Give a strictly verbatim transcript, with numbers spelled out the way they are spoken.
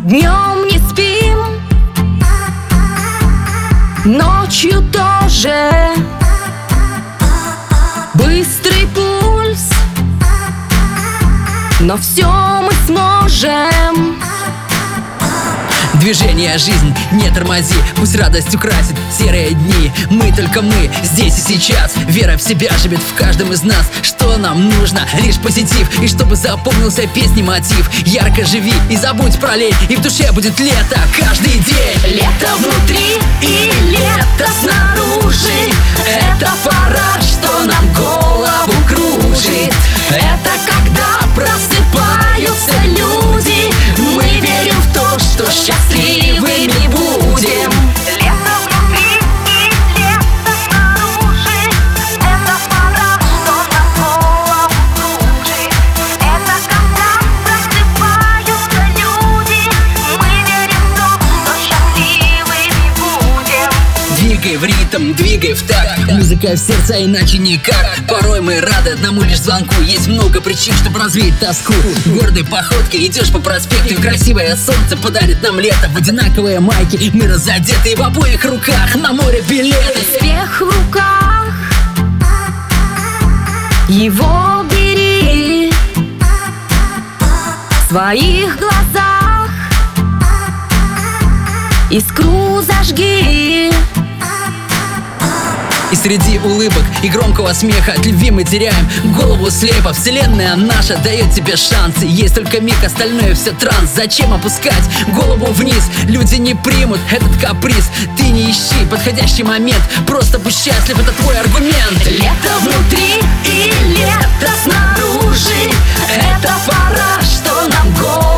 Днем не спим, ночью тоже. Быстрый пульс, но все мы сможем. Движение, жизнь, не тормози, пусть радость украсит серые дни. Мы только мы, здесь и сейчас. Вера в себя живет в каждом из нас. Что нам нужно? Лишь позитив. И чтобы запомнился песни мотив. Ярко живи и забудь про лень, и в душе будет лето каждый день. Лето внутри и лето снаружи. Это пора, что нам голову кружит. Это когда просыпаются люди. Мы верим в то, что счастливыми будем. Лето внутри и лето снаружи. Это пора, что нам голову кружит. Это когда просыпаются люди. Мы верим в то, что счастливыми будем. Двигай в ритм, двигай в такт. Музыка в сердце, иначе никак. Порой мы рады одному лишь звонку. Есть много причин, чтобы развеять тоску. Гордой походкой идешь по проспекту, и красивое солнце подарит нам лето. В одинаковые майки мы разодеты, и в обоих руках на море билеты. Успех в руках, его бери. В своих глазах искру зажги. И среди улыбок и громкого смеха от любви мы теряем голову слепо. Вселенная наша дает тебе шансы. Есть только миг, остальное все транс. Зачем опускать голову вниз? Люди не примут этот каприз. Ты не ищи подходящий момент. Просто будь счастлив, это твой аргумент. Лето внутри и лето снаружи. Это пора, что нам голову